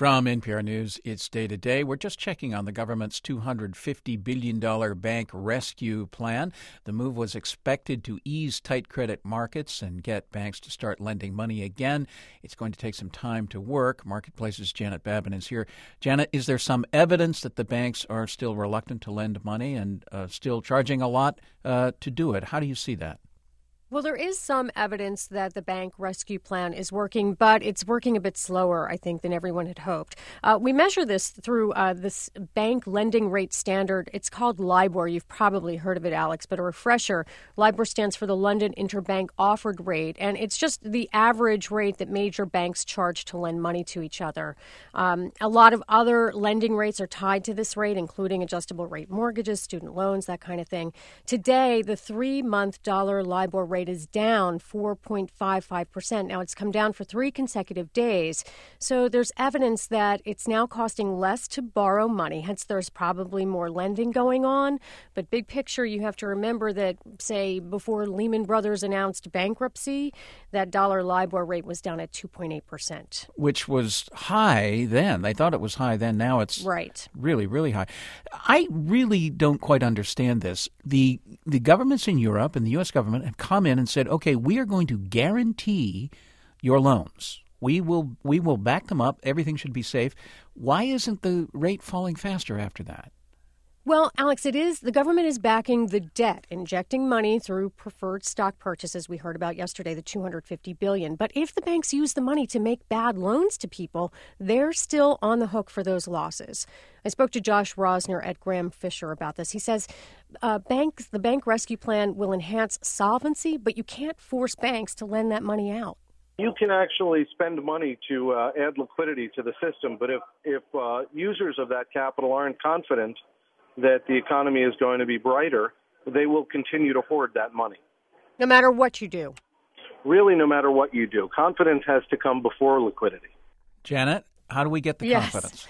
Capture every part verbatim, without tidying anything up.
From N P R News, it's Day to Day. We're just checking on the government's two hundred fifty billion dollars bank rescue plan. The move was expected to ease tight credit markets and get banks to start lending money again. It's going to take some time to work. Marketplace's Janet Babin is here. Janet, is there some evidence that the banks are still reluctant to lend money and uh, still charging a lot uh, to do it? How do you see that? Well, there is some evidence that the bank rescue plan is working, but it's working a bit slower, I think, than everyone had hoped. Uh, we measure this through uh, this bank lending rate standard. It's called LIBOR. You've probably heard of it, Alex, but a refresher. LIBOR stands for the London Interbank Offered Rate, and it's just the average rate that major banks charge to lend money to each other. Um, a lot of other lending rates are tied to this rate, including adjustable rate mortgages, student loans, that kind of thing. Today, the three-month dollar LIBOR rate is down four point five five percent. Now, it's come down for three consecutive days. So there's evidence that it's now costing less to borrow money. Hence, there's probably more lending going on. But big picture, you have to remember that, say, before Lehman Brothers announced bankruptcy, that dollar LIBOR rate was down at two point eight percent. Which was high then. They thought it was high then. Now it's right. really, really high. I really don't quite understand this. The the governments in Europe and the U S government have come in and said, okay, we are going to guarantee your loans. We will we will back them up. Everything should be safe. Why isn't the rate falling faster after that? Well, Alex, it is. The government is backing the debt, injecting money through preferred stock purchases we heard about yesterday, the two hundred fifty billion dollars. But if the banks use the money to make bad loans to people, they're still on the hook for those losses. I spoke to Josh Rosner at Graham Fisher about this. He says uh, banks, the bank rescue plan will enhance solvency, but you can't force banks to lend that money out. You can actually spend money to uh, add liquidity to the system, but if, if uh, users of that capital aren't confident that the economy is going to be brighter, they will continue to hoard that money. No matter what you do. Really, no matter what you do. Confidence has to come before liquidity. Janet, how do we get the yes. confidence?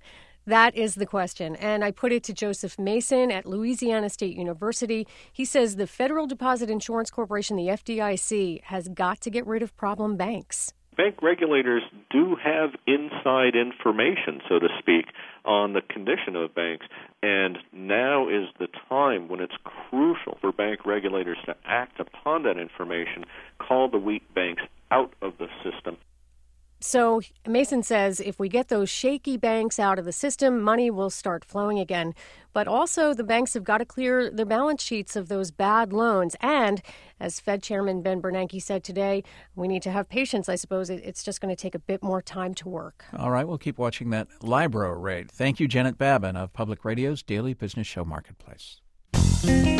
That is the question. And I put it to Joseph Mason at Louisiana State University. He says the Federal Deposit Insurance Corporation, the F D I C, has got to get rid of problem banks. Bank regulators do have inside information, so to speak, on the condition of banks, and now is the time when it's crucial for bank regulators to act upon that information, call the weak banks out of the system. So Mason says if we get those shaky banks out of the system, money will start flowing again. But also the banks have got to clear their balance sheets of those bad loans. And as Fed Chairman Ben Bernanke said today, we need to have patience. I suppose it's just going to take a bit more time to work. All right, we'll keep watching that LIBOR rate. Thank you, Janet Babin of Public Radio's Daily Business Show Marketplace.